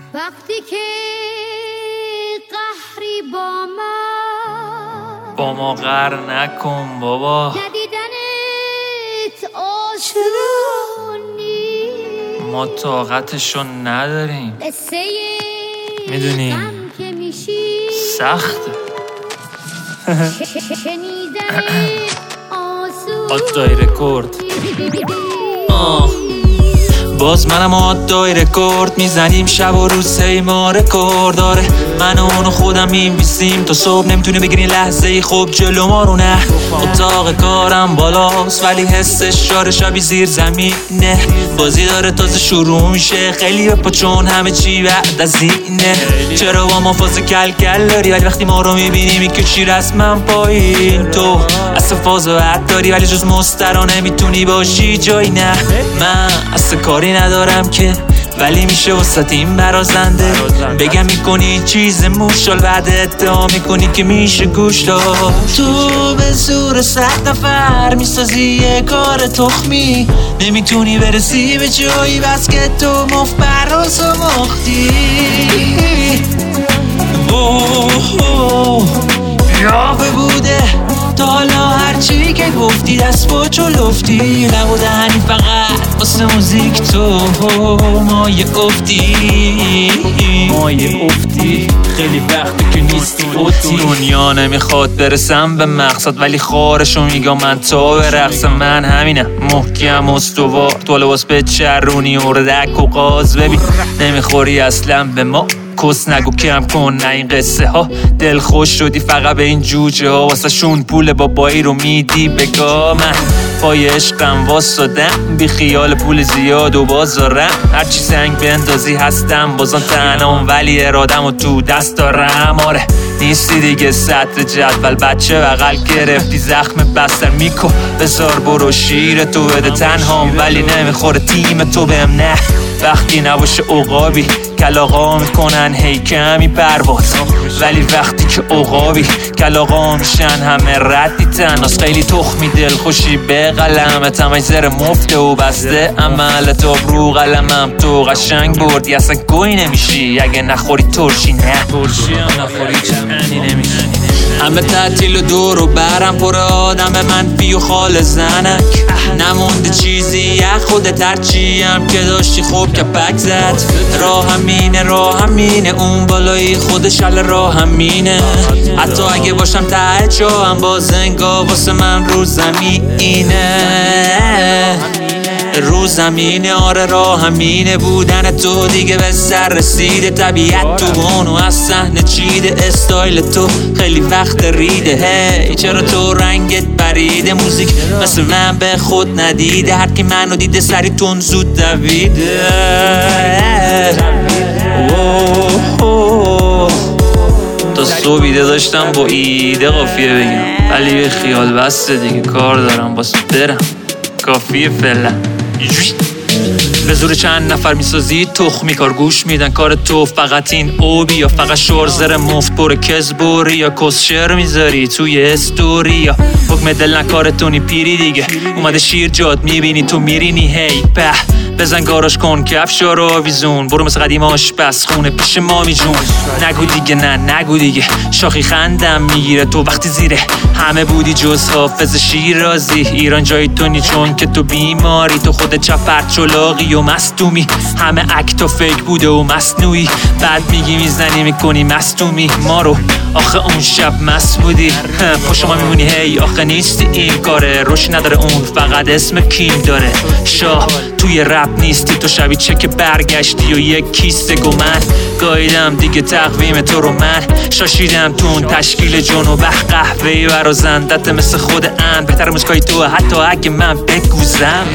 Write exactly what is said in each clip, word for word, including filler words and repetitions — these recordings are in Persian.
وقتی که قهری با من با ما قهر نکن بابا، ندیدنت آسونی، ما طاقتشو نداریم، قصه میدونی غم که میشی سخته. شنیدنت آسونی. آدای رکورد آه باز منم آدای رکورد میزنیم شب و روز هی ما رکورد داره. من و اونو خودم می‌نویسیم تا صبح، نمیتونه بگیری لحظه ای خوب جلو ما رو. نه اتاق کارم بالاست ولی حسش شاره شبی زیر زمینه. بازی داره تازه شروع میشه، خیلی بپا چون همه چی بعد از اینه. چرا با ما فاز کل کل داری ولی وقتی ما رو میبینی میکشی رسما پایین. تو اصلا فاز بعد داری ولی جز مسترا نمیتونی باشی جایی. نه من اصلا کاری ندارم که ولی میشه وسط این برازنده. بگم میکنی چیز موشال بعد ادعا میکنی که میشه گوش داد. تو به زور صد نفر میسازی یه کار تخمی، نمیتونی برسی به جایی بس که تو مفت براز و مختی. یافه بوده تا حالا هرچی که گفتی دست با چلفتی نبوده، هنی فقط واسه موزیک تو مایه افتی مایه افتی. خیلی وقتی که نیستی اوتی. دنیا نمیخواد برسم به مقصد ولی خارشو میگم من تا به رقص. من همینم محکم استوار، تو لباس به چرونی اردک و قاز. ببین نمیخوری اصلا به ما، کس نگو کم کن نه این قصه ها. دل خوش شدی فقط به این جوجه ها، واسه شون پول بابایی رو میدی بگا. من پای عشقم واسدم بی خیال پول زیاد و بازارم. هرچی سنگ بندازی هستم بازم تنام ولی ارادم و تو دست دارم. آره نیستی دیگه سطر جدول، بچه بغل گرفتی زخم بستر میکو. بذار برو شیر تو بده تنهام ولی نمیخوره تیم تو بهم. نه وقتی نباشه عقابی کلاغا میکنن هی کمی پرواز، ولی وقتی که عقابی کلاغا میشن همه ردی تناس. خیلی تخمی دل خوشی به قلمت همه زر مفته و بسته عملت رو قلمم. تو قشنگ بردی اصلا گوی نمیشی اگه نخوری ترشی. نه ترشی هم نخوری چندی نمیشی. همه تعطیل و دور و برم پر آدم منفی و خال زنک. نمونده چیزی یه خودت هرچیم که داشتی خوب که پک زد. راه همینه راه همینه اون بالایی خودش حل راه همینه. حتی اگه باشم ته چا هم باز انگار واسه من رو زمینه. رو زمینه آره راه همینه. بودن تو دیگه به سر رسیده، طبیعت تو بانو از صحنه چیده. استایل تو خیلی وقت ریده، هی چرا تو رنگت بریده. موزیک مثل من به خود ندیده، هر کی منو دیده سری تون زود دویده. تا صبح ایده داشتم با ایده قافیه بگم ولی به خیال بسته دیگه کار دارم باسه برم کافیه فعلا. به زور چند نفر میسازی تخمی کار گوش میدن کار تو فقط این اوبی یا فقط شورزر مفت پر کزبوری یا کسشر میذاری توی استوری یا حکم دل نکارتونی پیری دیگه اومده شیر جاد میبینی تو میرینی هی به بزن گاراش کن کفشا رو آویزون برو مثل قدیم آشپز خونه پیش مامی جون. نگو دیگه نه نگو دیگه شاخی خندم میگیره تو وقتی زیره همه بودی جز حافظ شیرازی. ایران جای تو نی چون که تو بیماری تو خود چپرت چلاقی و مستومی. همه اکت و فیک بوده و مصنوعی بعد میگی میزنی میکنی مستومی ما رو. آخه اون شب مست بودی پشت ما میمونی هی آخه نیستی این کاره. روش نداره اون فقط اسم کیم داره. شاه توی رپ نیستی تو شبی چک برگشتی و یک کیسه گمن. گاییدم دیگه تقویم تو رو من شاشیدم تو اون تشکیل جنوبه قهوه‌ای برا زندت مثل خود ان. بهتر موسکای تو حتی اگه من بگوزم.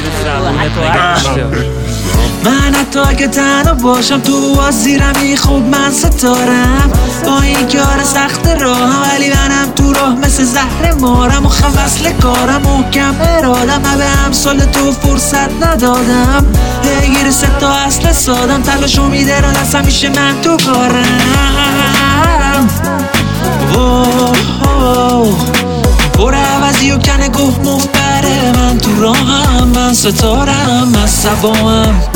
من حتی اگه تنها باشم تو وزیرمی خوب من ستارم. با این کار سخت راهم ولی منم تو راه مثل زهر مارم. و خفصل کارم محکم ارادم نه به همسال تو فرصت ندادم. هگیر سه تا اصل سادم تلاشو میده را دستم میشه من تو کارم. پر عوضی و کنه گفت مفبره من تو راهم من ستارم من سبام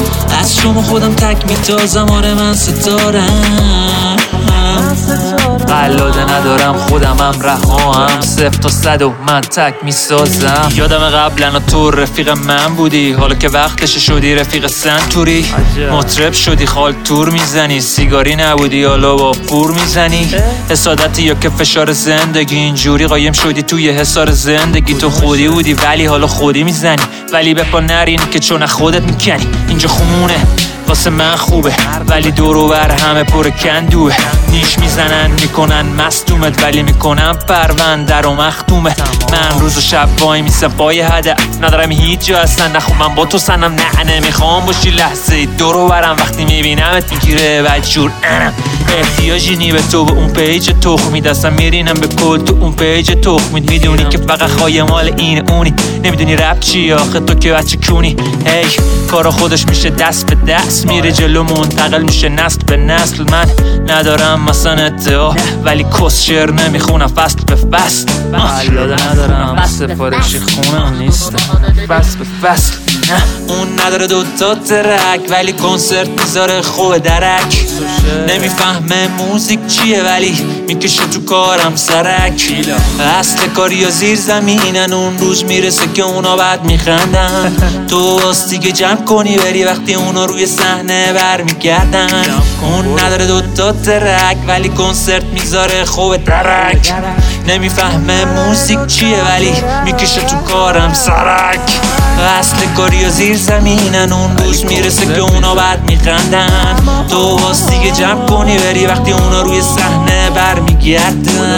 از شما خودم تک میتازم، آره من ستارم. قلاده ندارم خودمم رهام، صفر تا صد و من تک میسازم. یادم قبلا تو رفیق من بودی، حالا که وقتش شدی رفیق سنتوری. مطرب شدی خال تور میزنی، سیگاری نبودی حالا با پور میزنی. حسادتی یا که فشار زندگی، اینجوری قایم شدی توی حصار زندگی. تو خودی بودی ولی حالا خودی میزنی، ولی بپا نرین که چون خودت میکنی. اینجا خمونه واسه من خوبه ولی دورو بر همه پر کندوه. نیش میزنن میکنن مستومت ولی میکنن پرونده رو مختومه. من روز و شب وای میسم پای هدف، ندارم هیچ جا اصلا نخوام من با تو سنم. نه نمیخوام باشی لحظه دورو برم، وقتی میبینمت میگیره بدجور انم. احتیاجی نی به تو، به اون پیج تخمی دستم میرینم به کل تو اون پیج تخمی. میدونی که فقط خواهی مال این اونی، نمیدونی رپ چی آخه تو که بچه کونی. هی کارا خودش میشه دست به دست میره جلو، منتقل میشه نسل به نسل. من ندارم مثلا ادعا ولی کس شعر نمیخونم فصل به فصل. قلاده ندارم سفارشی خونم نیستم فصل به فصل. اون نداره دوتا ترک ولی کنسرت میذاره خوب درک. نمیفهمه موزیک چیه ولی میکشه تو کارم سرک. اصل کاری یا زیر زمینن، اون روز میرسه که اونا بعد میخندن. تو واستی که جمع کنی بری وقتی اونا روی صحنه برمیگردن. اون نداره دوتا ترک ولی کنسرت میذاره خوب درک. نمیفهمه موزیک چیه ولی میکشه تو کارم سرک. اصل کاری یا زیر زمینن، اون روز میرسه که اونا بعد میخندن. تو واستی که جمع کنی بری وقتی اونا روی صحنه برمیگردن.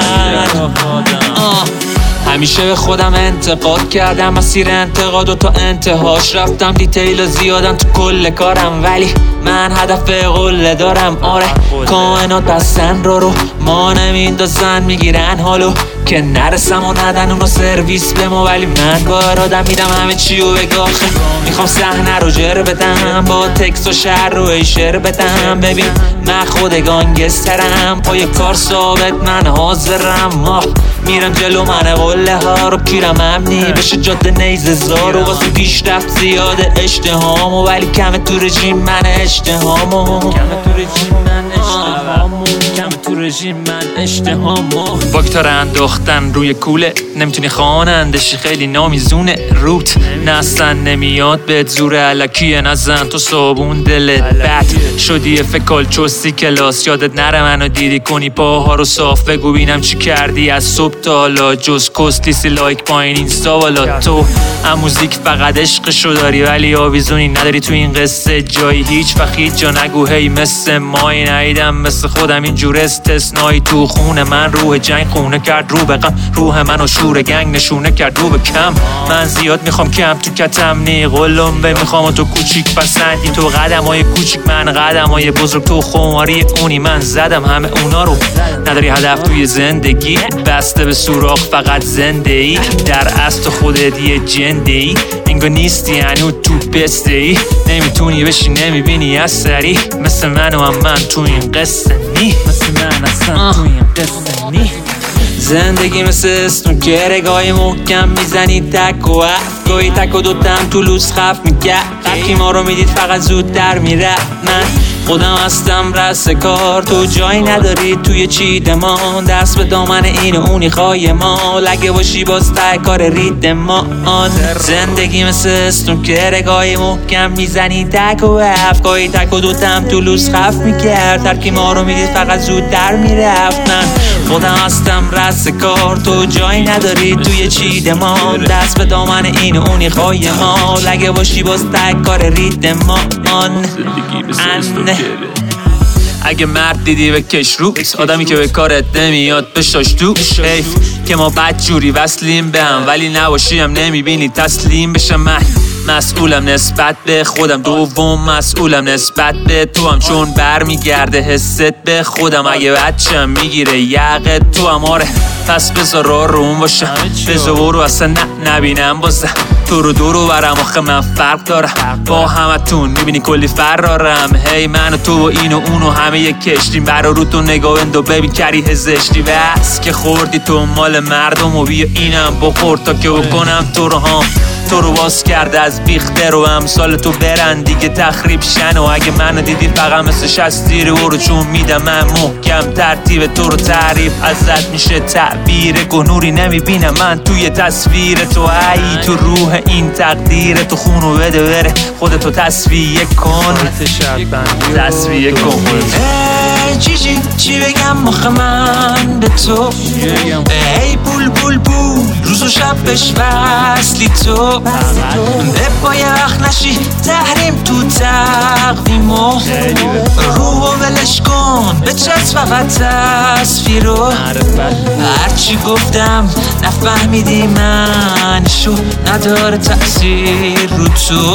همیشه به خودم انتقاد کردم، مسیر انتقاد و تا انتهاش رفتم. دیتیل زیادم تو کل کارم ولی من هدف قله دارم. آره کائنات بستن رو رو ما نمیندازن، میگیرن حالو که نرسم و ندن اونو سرویس به ما. ولی من با ارادم میدم همه چی و بگاخه. میخوام صحنه رو جر بدم، با تکس و شعر رو ایشر بدم. ببین من خود گانگسترم، پای کار ثابت من حاضرم. ماه میرم جلو من قله ها رو کیرم امنی بشه جاده نیزه زار. و واسه پیشرفت زیاده اشتهامو ولی کم تو رژیم من اشتهامو. کم تو رژیم من اشتهامو کم تو رژیم من اشتهامو. باکتار انداختن روی کوله، نمیتونی خوانندشی خیلی نامیزونه. روت نه اصلا نمیاد بهت زور علکیه، نزن تو صابون دلت بد شدی. فکال چستی کلاس یادت نره منو دیدی کنی پاها رو صاف. بگو بینم چی کردی از صبح تا حالا جز کستیسی لایک پایین اینستا والا. تو هم موزیک فقط عشقشو داری ولی آویزونی نداری تو این قصه جایی. هیچ وقت هیچ جا نگو هی مثل مایی نیدم مثل خودم اینجور استثنایی. تو خونه من روح جنگ خونه کرد رو به غم، روح منو شور گنگ نشونه کرد رو به کم. من زیاد میخوام کم تو کتم نی قلم به میخوام تو کوچیک پسندی. تو قدم های کوچیک من قدم های بزرگ، تو خماری اونی من زدم همه اونا رو. نداری هدف توی زندگی، بسته به سوراخ فقط زنده ای. در اصل خودت یه جنده ای، انگار نیستی هنو تو بسته ای. نمیتونی بشی نمیبینی اثری مثل من و هم من تو این قصه نی. مثل من اصلا تو این قصه نی. زندگی مثل استون که رگای محکم میزنی تک و هفت. گاهی تک و دوتم تو لوس خف میگرد. وقتی ما رو میدید فقط زود در میره. من خودم هستم رس کار، تو جایی نداری توی چید ما. دست به دامن این و اونی خواهی ما، لگه باشی باز ته کار رید ما. زندگی مثل استون که رگای محکم میزنی تک و هفت. گاهی تک و دوتم تو لوس خف میکرد. ترکی ما رو میدید فقط زود در میرفت. من خودم هستم رس کار، تو جایی نداری توی چید ما. دست به دامن این و اونی خواهی ما، لگه باشی باز ته کار رید ما. اگه مرد دیدی بکش روز، آدمی که به کارت نمیاد بشاش تو. حیف که ما بدجوری وصلیم به هم ولی نباشیم نمیبینی تسلیم بشه. من مسئولم نسبت به خودم، دوم مسئولم نسبت به تو هم. چون برمیگرده حست به خودم، اگه بچم میگیره یقت تو هم. آره پس بذار را روم باشم، بذار برو اصلا نه نبینم بازم. تو رو دورو برم آخه من فرق دارم با همه تون، میبینی کلی فرارم. هی من و تو و این و اون و همه یک کشتیم. برا رو تو نگاه اندو ببین کری هزشتی. بس که خوردی تو مال مردم و بیا اینم بخور تا که بکنم تو رو هم. تو رو باز کرده از بیخته رو امثال تو برن دیگه تخریب شن. و اگه منو دیدی فقط مثل شستیر رو چون میدم من محکم ترتیب تو رو تعریف ازت میشه تعبیر گنوری نمیبینم من توی تصویر تو. ای تو روح این تقدیر تو خونو بده بره خودتو تصفیه کن تصفیه کن. چی چی چی بگم مخ من به تو ای بول بول بول روز و شبش وصلی تو به پای وقت نشی تحریم تو تقویمو روحو ولش کن به چست فقط تصویرو. هرچی گفتم نفهمیدی من شو نداره تأثیر رو تو.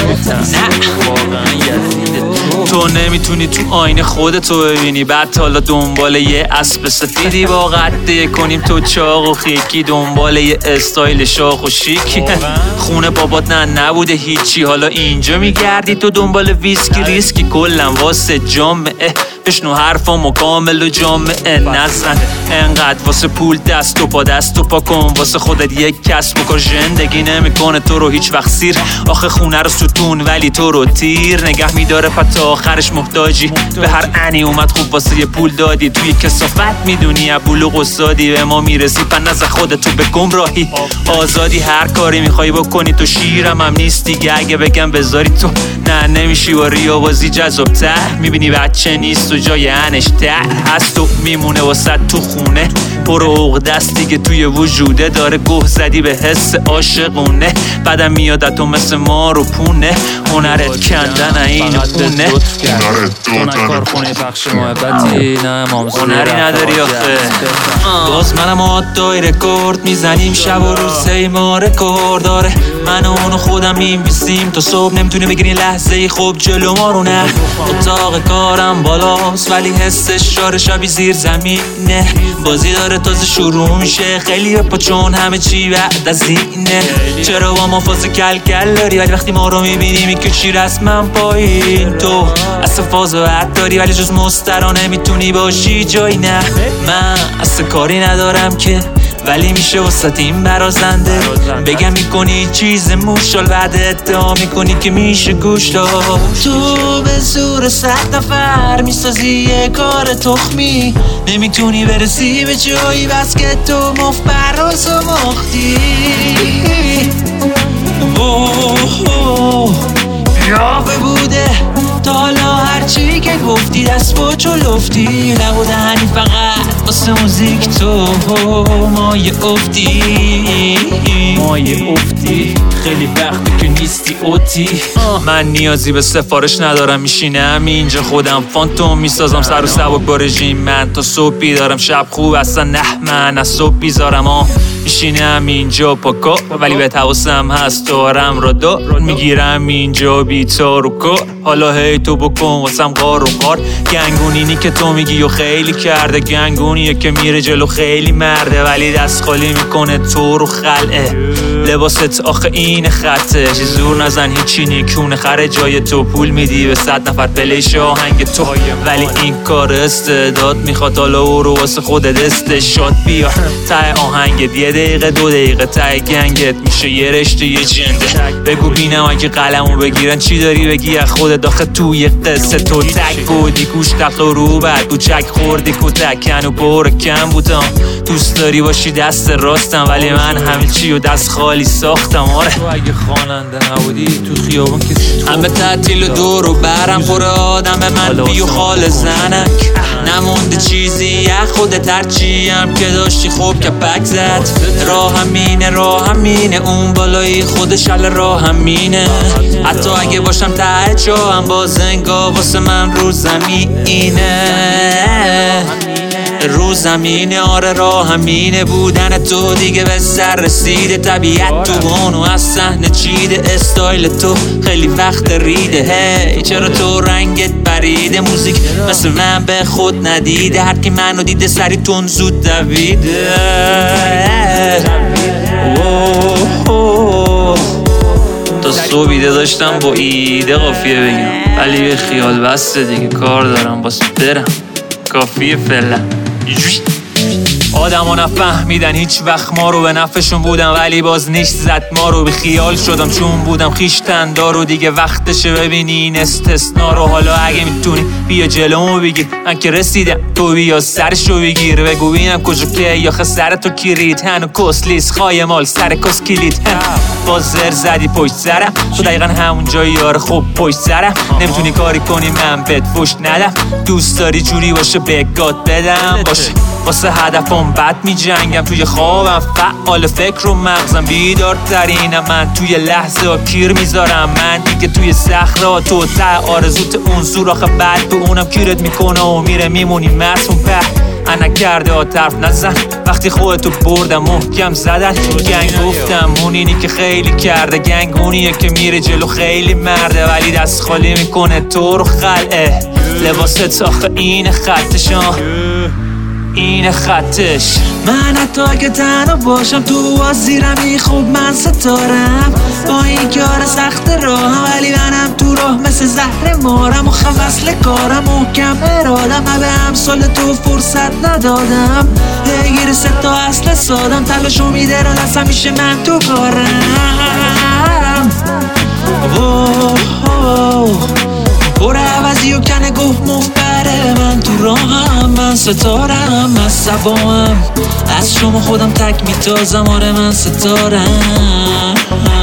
تو نمیتونی تو آینه خودتو ببینی بعد حالا دنبال یه اسب سفیدی با قده کنیم تو چاق و خیکی دنبال یه استایل شاخ و شیکی. خونه بابات نه نبوده هیچی حالا اینجا میگردی تو دنبال ویسکی ریسکی کلم واسه جامعه بشنو حرفامو کامل و جامعه نزن انقدر واسه پول دست و پا دست و پا کن واسه خودت یک کسب و کار زندگی نمیکنه تو رو هیچ وقت سیر. آخه خونه رو ستون ولی تو رو تیر نگه میداره پتا آخرش محتاجی به هر انی اومد خوب واسه یه پول دادی توی کسافت میدونی ابول و قصادی به ما میرسی پن نزد خودتو به گمراهی آزادی هر کاری میخوای بکنی تو شیرم هم نیست دیگه اگه بگم بذاری تو نه نمیشی با ریا بازی جذاب تر میبینی بچه نیست و جای انش تر هست و میمونه واسه تو خونه پر عقد است دیگه توی وجوده داره گوه زدی به حس عاشقونه بعدم میاد تو مثل ما رو پونه هنرت کندن اینو پونه تو نه کارخونه پخش محبتی نه مامزوی هنری نداری آخه. باز منم آدای رکورد میزنیم شب و روز سی ما رکورد داره من و اونو خودم میمیسیم تا صبح نمیتونی بگیری لحظه ای خوب جلو ما رو نه. اتاق کارم بالاست ولی حسش شاره شبی زیر زمینه بازی داره تازه شروع میشه خیلی بپا چون همه چی بعد از اینه. چرا با ما فاز کل کل داری ولی وقتی ما رو میبینی میکشی رسمم پایین تو اصلا فاز بعد داری ولی جز مسترا نمیتونی باشی جایی نه. من اصلا کاری ندارم که ولی میشه وسط این برازنده بگم میکنی چیز موشال بعد ادعا میکنی که میشه گوش داد. تو به زور صد نفر میسازی یه کار تخمی نمیتونی برسی به جایی بس که تو مفت براز و مختی. یاوه بوده تا حالا هرچی که گفتی دست با چلفتی نبوده هنی فقط واسه موزیک تو مایه افتی مایه افتی خیلی وقتی که نیستی اوتی. من نیازی به سفارش ندارم میشینم اینجا خودم فانتوم میسازم سر و سبک با رژیم من تا صبح بیدارم شب خوب اصلا نه من از صبح بیزارم آه میشینم اینجا پاکا ولی به حواسم هست دارم را دار میگیرم اینجا بیتا رو کار حالا هی تو بکن واسم غار و غار. گنگونینی که تو میگی و خیلی کرده گنگونیه که میره جلو خیلی مرده ولی دست خالی میکنه تو رو خلعه لباست آخه این خطه چی زور نزن هیچی نیکونه خره جای تو پول میدی به صد نفر پلیش آهنگ تو ولی این کار استعداد میخواد حالا او رو واسه خودت استشاد بیا ته آهنگ یه دقیقه دو دقیقه ته گنگت میشه یه رشته یه جنده بگو بینم اگه قلمو بگیرن چی داری بگی از خودت داخل توی قصه تو تک بودی گوش تق رو بعد کوچک خوردی کتک هنو پر کم بودم دوست داری باشی دست راستم ولی من همه چی و دست خالی ساختم آره. تو اگه خواننده نبودی تو خیابون کسی همه تعطیل و دور و برم پر آدم من بی و خال زنک نمونده چیزی یه خودت هرچی هم که داشتی خوب که پک زد راه همینه راه همینه اون بالایی خودش حل راه همینه حتی اگه باشم ته چا هم باز انگا واسه من رو زمینه رو زمینه آره راه همینه بودن تو دیگه به سر رسیده طبیعت تو بانو از صحنه چیده استایل تو خیلی وقت ریده هی چرا تو رنگت بریده موزیک مثل من به خود ندیده هر کی منو دیده سری تون زود دویده تا صبحیده داشتم با ایده قافیه بگم ولی به خیال بسته دیگه کار دارم باز برم کافیه فعلا. آدما نفهمیدن هیچ وقت ما رو، به نفعشون بودم ولی باز نیش زد ما رو. بی خیال شدم چون بودم خیشتن دارو، دیگه وقتشه ببینی این استثنا رو. حالا اگه میتونی بیا جلومو بگیر، من که رسیدم تو بیا سرشو بگیر. بگو بینم کجا که یا سر تو کیرید هنو کسلیس خواهی مال سر کس کلید. باز زر زدی پشت سرم، تو دقیقا همون جایی یار خوب پشت سرم. نمیتونی کاری کنی من بهت فوش ندم، دوست داری جوری باشه بگات بدم باشه. واسه هدفم بد می جنگم، توی خوابم فعال فکر و مغزم بیدارترینم. من توی لحظه ها کیر میذارم، من دیگه توی صخره تو ته آرزوت اون سوراخ بعد به اونم کیرت میکنه و میره میمونی مسموم په. انا کرده ها طرف نزن وقتی خودتو بردم محکم زدن. گنگ گفتم اون اینی که خیلی کرده، گنگ اونیه که میره جلو خیلی مرده ولی دست خالی میکنه تو رو خلعه. لباست آخه این خطشان این خطش. من حتی که تنها باشم تو وزیرمی خوب من ستارم، با این کار سخت راهم ولی منم تو راه مثل زهر مارم. و خم اصل کارم محکم ارادم، من به امثال تو فرصت ندادم. بگیر سه تا اصل سادم، تلاشو میده را دستم میشه من تو کارم. پر عوضی و کنه گفت مفبره، من تو راهم من ستارم. من سبام از شما خودم تک میتازم، آره من ستارم.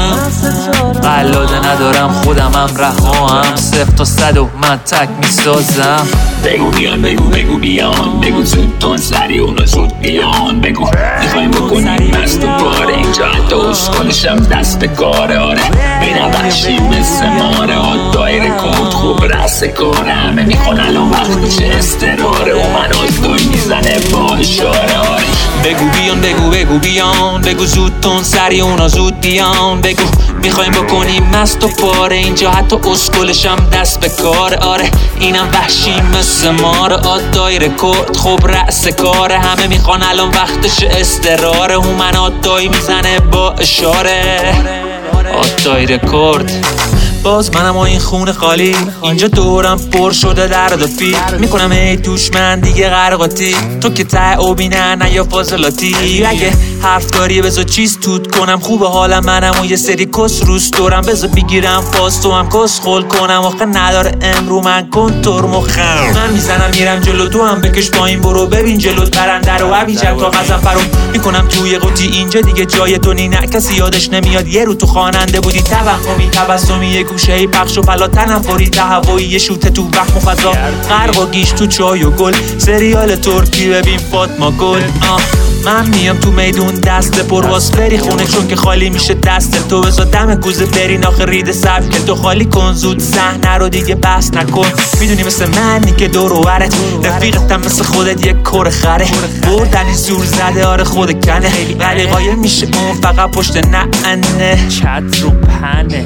قلاده ندارم خودم هم رهاهم، صفر تا صد و من تک میسازم. بگو بیان بگو بگو بیان، بگو زود تون سری اونا زود بیان. بگو میخوایم بکنیم مست و باره، اینجا حتی اسکلشم دست به کاره. آره بینم بخشی مثل ماره ها، دایره کود خوب رست کاره. همه میخوان الان وقتش استراره و من از دوی میزنه با اشاره. آره بگو بیان بگو بگو بیان، بگو زود تون سری اونا زود بیان. بگو میخوایم بکنیم مست و پاره، اینجا حتی اسکلشم دست به کاره. آره اینم وحشی مثل ماره، آد دایره کرد خوب رأس کاره. همه میخوان الان وقتش استراره، هومن آد دایی میزنه با اشاره. آد دایره کرد باز منم و این خونه خالی، اینجا دورم پر شده درد و فیل. میکنم ای توش من دیگه غرقاتی، تو که ته او بینه نه یا فاضلاتی. اگه حرف داری بذار چیز توت کنم، خوب حالم منم و یه سری کس روست دورم. بذار بگیرم فاز تو هم کس خول کنم، آخه نداره امرو من کنتور مخم. من میزنم میرم جلو تو هم بکش پایین برو، ببین جلوت برنده رو عبیجر تا غزم فرو میکنم توی قوطی. اینجا دیگه جای تو نی، نه کسی یادش نمیاد یه رو تو خواننده بودی. توهمی تبسمی گوشه‌ای پخش و پلا تنفری تهوایی، یه شوته تو وقت و فضا غرق و گیش تو چای و گل. سریال ترکی ببین فاطمه گل. من میام تو میدون دست پر واس بری خونه، چون که خالی میشه دست تو. بذار دم کوزه برین آخه رید سب که تو خالی کن زود صحنه رو دیگه بس نکن. میدونی مثل منی که دور و برت رفیقتم مثل خودت یک کر خره. بردن این زور زده آره خود کنه، ولی قایم میشه اون فقط پشت نعنه. چت رو پنه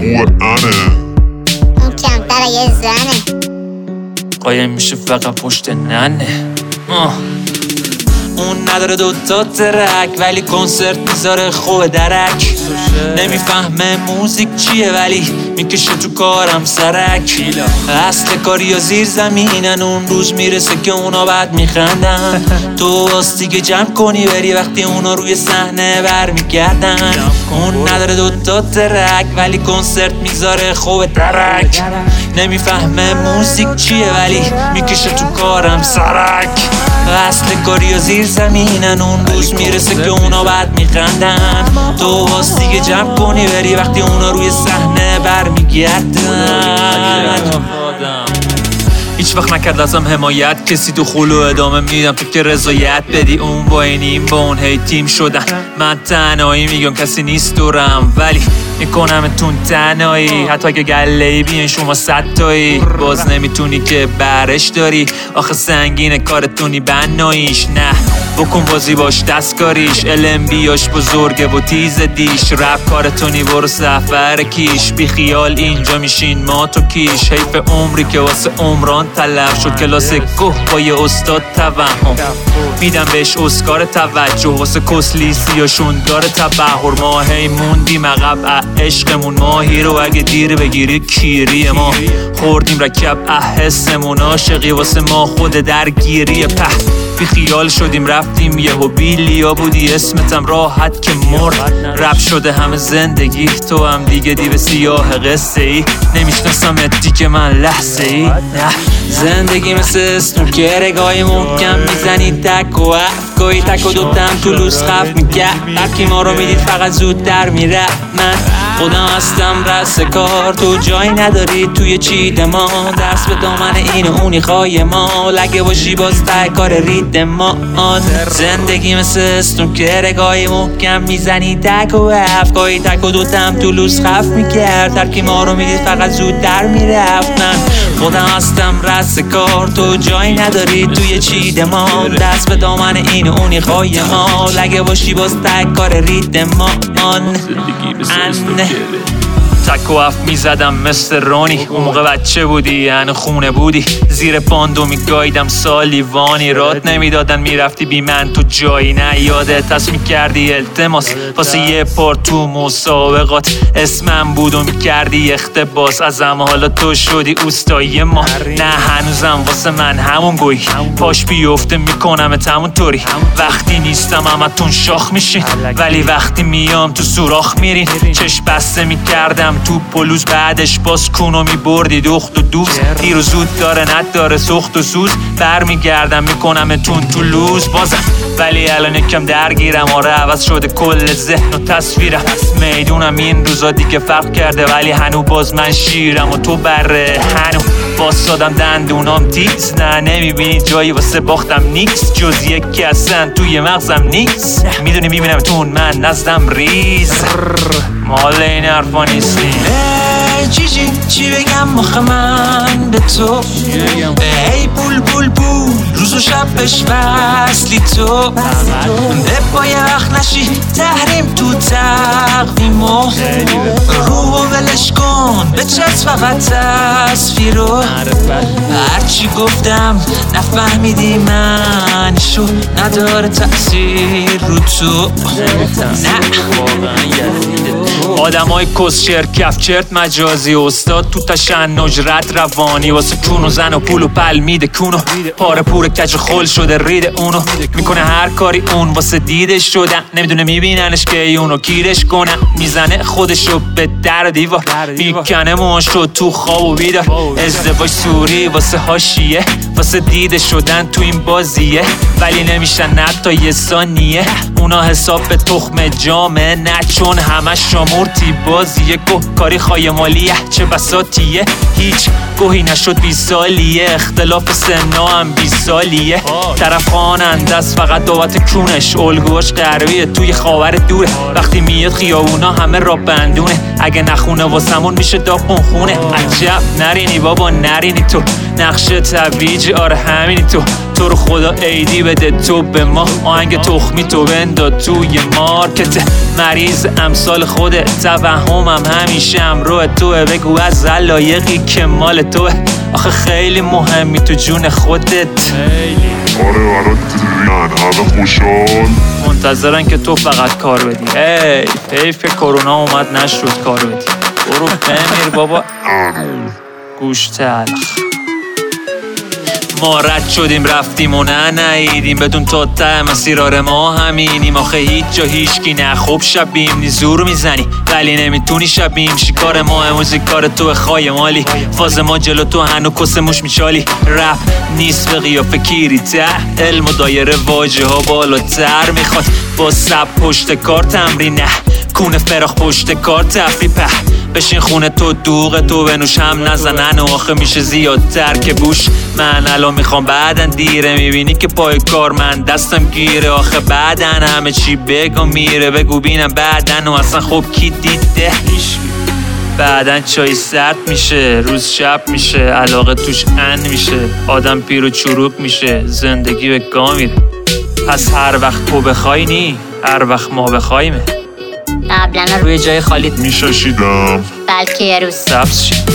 اون کمتر یه زنه، قایم میشه فقط پشت ننه. آه. اون نداره دوتا ترک ولی کنسرت میذاره خوب درک. نمیفهمه موزیک چیه ولی میکشه تو کارم سرک. اصل کاری یا زیر زمینن، اون روز میرسه که اونا بعد میخندن. تو واسه که جمع کنی بری وقتی اونا روی صحنه برمیگردن. اون نداره دوتا ترک ولی کنسرت میذاره خوب درک. نمیفهمه موزیک چیه ولی میکشه تو کارم سرک. اصل کاری یا زیر زمینن، اون روز میرسه که اونا بعد میخندن. تو واسه که جمع کنی بری وقتی اونا روی صحنه برمیگردن. هیچ وقت نکرد ازم حمایت کسی، تو خلو ادامه میدم تو که رضایت بدی. اون با این این با اون هی تیم شدن، من تنهایی میگم کسی نیست دورم ولی میکنم تون تنهایی. حتی که گله‌ای بیان شما صد تایی، باز نمیتونی که برش داری. آخه سنگینه کارتونی بناییش، نه بکن بازی باش دستکاریش. علم بیاش بزرگه و تیز دیش، رپ کارتونی برو سفر کیش. بی خیال اینجا میشین ما تو کیش. حیف عمری که واسه عمران تلف شد، کلاس گوه با یه استاد توهم. میدم بهش اسکار توجه، واسه کسلیسی هاشون داره تبهر. ما هی موندیم عقب عشقمون، ماهی رو اگه دیر بگیری کیری. ما خوردیم رکب احسمون، عاشقی واسه ما خود درگیری. په بی خیال شدیم رفتیم یهو بیلیا بودی اسمتم راحت که مرد رب شده همه زندگی تو هم دیگه دیو سیاه قصه ای نمیشناسمت دیگه من لحظه ای نه زندگی مثل استوکر گاهی محکم میزنی تک و اف گاهی تک و دوتم تو لوس خف میکرد وقتی ما رو میدید فقط زود در میره من خودم هستم رس کار تو جایی نداری توی چید ما دست به دامن این و اونی خواهی ما لگه باشی باز ته کار رید ما آن زندگی مثل استوکر گاهی محکم میزنی تک و اف گاهی تک و دوتم تو لوس خف میکرد ترکی ما رو میدید فقط زود در میرفت من خودم هستم رس کار تو جایی نداری توی چید ما دست به دامن این و اونی خواهی ما لگه باشی باز ته کار رید ما آن تک و اف میزدم مثل رونی اون موقع بچه بودی هنو خونه بودی زیر باندو میگایدم سالیوانی رات نمیدادن میرفتی بی من تو جایی نه یادت هست میکردی التماس واسه یه پار تو مسابقات اسمم بود و میکردی اختباس ازم حالا تو شدی اوستایی ما نه هنوزم واسه من همون گوی پاش بیفته میکنم همون طوری وقتی نیستم همتون شاخ میشین ولی وقتی میام تو سوراخ میرین چشم بسته میکردم تو پلوز بعدش باز کونو میبردی دخت و دوست دیر و زود داره نداره سخت و سوز برمیگردم میکنم تون تو لوز بازم ولی الان یکم درگیرم آره عوض شده کل ذهن و تصویرم میدونم این روزا دیگه فرق کرده ولی هنو باز من شیرم و تو بره هنو باز سادم دندونام تیز نه نمیبینی جایی واسه باختم نیست جز یکی اصلا توی مغزم نیست میدونی میبینم تون من نزدم ریز مال این حرفا نیستیم چی چی چی بگم مخ من به تو ای بول بول بول روز و شبش وصلی تو به پای وقت نشی تحریم تو تقویم و رو ولش کن به چت فقط تصویر رو هرچی گفتم نفهمیدی من شو نداره تأثیر رو تو آدم های کسشر کفچرت مجازی استاد تو تشنج رد روانی واسه کون و زن و پول و پل میده کونو پاره پور کج خل شده رید اونو میکنه هر کاری اون واسه دیدش شدن نمیدونه میبیننش که اونو کیرش کنن میزنه خودشو به در دیوار میکنه موشو تو خواب و بیدار ازدواج سوری واسه حاشیه واسه دیده شدن تو این بازیه ولی نمیشن نه تا یه ثانیه اونا حساب به تخم جامه نه چون همه شامورتی بازیه گوه کاری خواهی مالیه چه بساتیه هیچ گوهی نشد بی سالیه اختلاف سنا هم بی سالیه طرف خواننده است فقط دعوت کونش الگوش غربیه توی خاور دوره وقتی میاد خیابونا همه را بندونه اگه نخونه واسمون میشه داغون خونه عجب نرینی بابا نرینی تو نقش تویج آره همینی تو تو رو خدا ایدی بده تو به ما آهنگ تخمی تو بنداد توی مارکت مریض امثال خودت توهمم همیشه امرو توه بگو از علایقی که مال توه آخه خیلی مهمی تو جون خودت آره برات ریان همه خوشحال منتظرن که تو فقط کار بدی ای حیف کرونا اومد نشد کار بدی برو بمیر بابا گوش تلخ ما رد شدیم رفتیم و نه نایدیم بدون تا ته مسیرار ما همینیم آخه هیچ جا هیچکی نه خوب شبیم نی زور میزنی ولی نمیتونی شبیم شکار ما موزیک کار تو خواهی مالی فاز ما جلو تو هنو کس موش میچالی رپ نیست به قیافه کیری ته علم و دایره واجه ها بالاتر میخواد با سب پشت کار تمرین نه کونه فراخ پشت کار تفری په بشین خونه تو دوغ تو بنوش هم نزنن و آخه میشه زیادتر که بوش من الان میخوام بعدن دیره میبینی که پای کار من دستم گیره آخه بعدن همه چی بگم میره بگو بینم بعدن و اصلا خوب کی دیده بعدن چای سرد میشه روز شب میشه علاقه توش ان میشه آدم پیر و چروک میشه زندگی به گا میره پس هر وقت تو بخوای نی هر وقت ما بخوایمه قبلا روی جای خالیت میشاشیدم بلکه یه روز سبز شید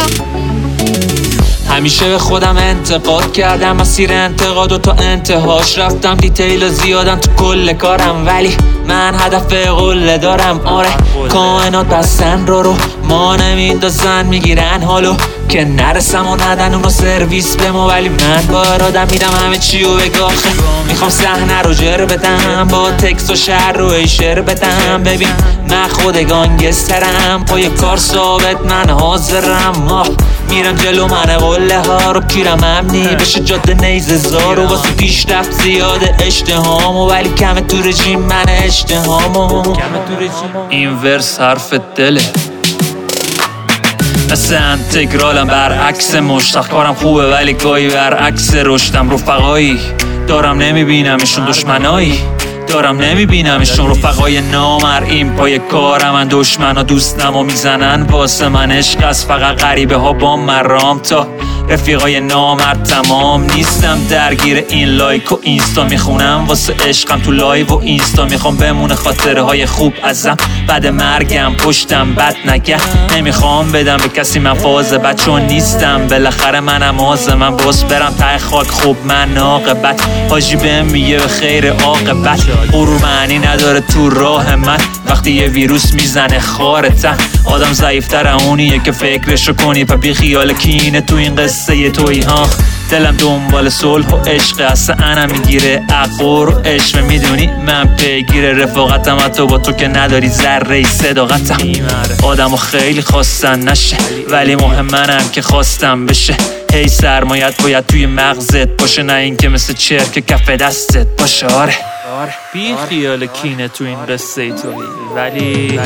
همیشه به خودم انتقاد کردم مسیر انتقاد و تا انتهاش رفتم دیتیل زیادم تو کل کارم ولی من هدف قله دارم آره کائنات بستن رو رو ما نمیندازن میگیرن حالو که نرسم و ندن اونو سرویس بمو، ولی من با ارادم میدم همه چی و بگاخه. میخوام صحنه رو جر بدم، با تکس و شعر رو ایشر بدم. ببین من خود گانگسترم، پای کار ثابت من حاضرم. آه میرم جلو من قله ها رو کیرم امنی بشه جاده نیزه زار و واسه پیشرفت زیاده اشتهامو، ولی کمه تو رژیم من اشتهامو. این ورس حرف دله مثل انتگرالم برعکس مشتاق، کارم خوبه ولی گاهی برعکس رشدم. رفقایی دارم نمیبینمشون، دشمنایی دارم نمیبینمشون. رفقای نامر این پای کارم، من دشمنا دوستم و میزنن واسه من. عشق از فقط غریبه ها با مرام تا رفیقای نامر تمام. نیستم درگیر این لایک و اینستا، میخونم واسه عشقم تو لایو و اینستا. میخوام بمونه خاطره های خوب ازم بعد مرگم، پشتم بد نگه. نمیخوام بدم به کسی من فاز بد، چون نیستم بالاخره منم آز. من باز برم ته خاک خوب من عاقبت، حاجی بهم میگه به خیر عاقبت. غرور معنی نداره تو راه من، وقتی یه ویروس میزنه خارتم. آدم ضعیفتر اونیه که فکرشو کنی، پا بی خیال کینه تو این قصه یه توی ها. دلم دنبال صلح و عشق، اصلا انا میگیره عقور و عشق. میدونی من پیگیر رفاقتم، حتی با تو که نداری ذره صداقتم. آدمو خیلی خواستن نشه، ولی مهم منم که خواستم بشه. هی سرمایت باید توی مغزت باشه، نه این که مثل چرک کف دستت باشه. آره بی خیال کینه تو این قصه ای توی، ولی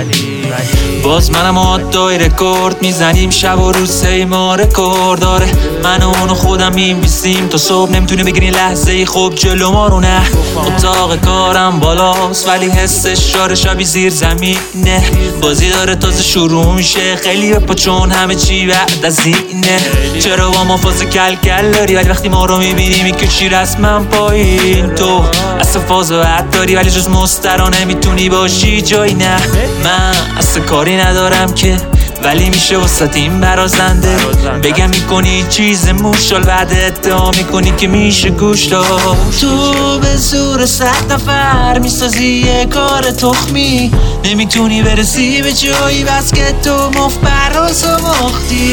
باز منم آدای رکورد میزنیم شب و روز. هی ما رکورد داره، من و اونو خودم میمیسیم تا صبح. نمیتونه بگیری لحظه ای خوب جلو ما رو، نه اتاق کارم بالاست ولی حسش شاره شبی زیر زمینه. بازی داره تازه شروع میشه، خیلی بپا چون همه چی بعد از اینه. چرا با ما فاز کل کل داری، ولی وقتی ما رو میبینی میکشی رسمم پایین. تو اصلا فاز بعد داری ولی جز مسترا نمیتونی باشی جایی. نه من اصلا کاری ندارم که، ولی میشه وسط این برازنده. بگم میکنی چیز موشال، بعد ادعا میکنی که میشه گوش داد. تو به زور صد نفر میسازی یه کار تخمی، نمیتونی برسی به جایی بس که تو مفت براز و مختی.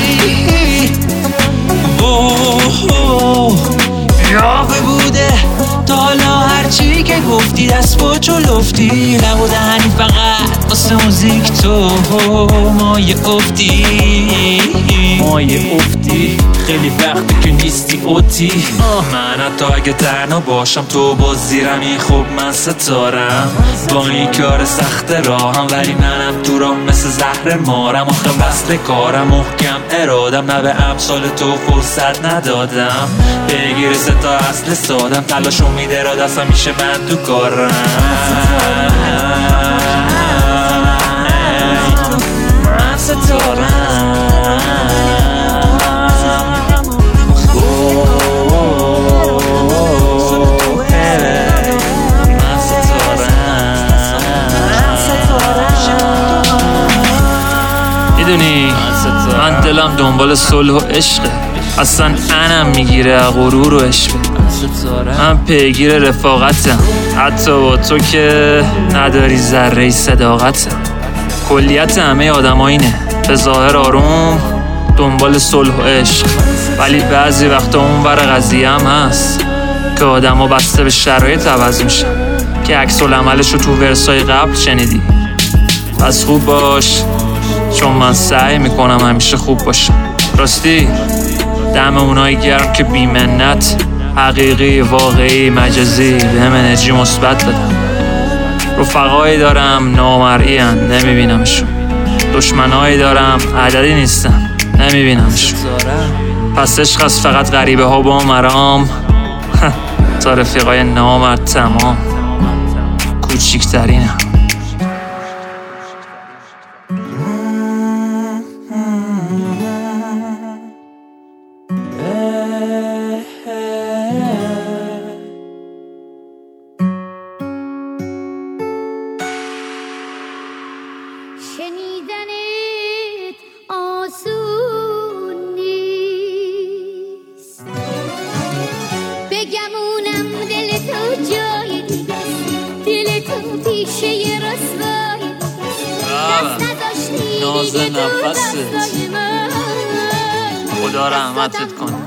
یافه بوده تا حالا هرچی که گفتی دست با چلفتی نبوده، هنی فقط واسه موزیک تو مایه افتی. مایه افتی خیلی وقتی که نیستی اوتی. من حتی اگه تنها باشم تو باز زیرمی، خوب من ستارم با این کار سخت راهم، ولی منم تو راه مثل زهر مارم. آخه وصل کارم محکم ارادم، نه به امثال تو فرصت ندادم. بگیر ستا اصل سادم، تلاشو میده را دستم میشه من تو کارم. من ستارم، میدونی من دلم دنبال صلح و عشقه، اصلا انم میگیره غرور و عشق. من پیگیر رفاقتم، حتی با تو که نداری ذره صداقتم. کلیت همه آدم ها اینه، به ظاهر آروم دنبال صلح و عشق، ولی بعضی وقتا اون ور قضیه هم هست که آدم ها بسته به شرایط عوض میشن، که عکس العملش رو تو ورسای قبل شنیدی. پس خوب باش، چون من سعی میکنم همیشه خوب باشم. راستی دم اونایی گرم که بیمنت، حقیقی واقعی مجازی بهم انرژی مثبت دادن. رفقایی دارم نامرئی ان نمیبینمشون، دشمنایی دارم عددی نیستن نمیبینمشون. پس عشق از فقط غریبه ها با مرام تا رفیقای نامرد تمام کوچیکترینم. شنیدنت آسون نیست، بگمونم دل تو جای دیگست، دل تو پیشه رسوای دست نداشتی دیگه تو دستای من. خدا رحمتت کنه.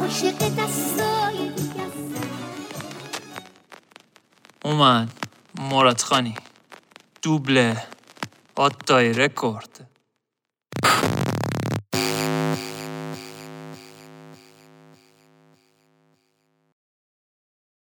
اومد مراد خانی دوبله آتای رکورد.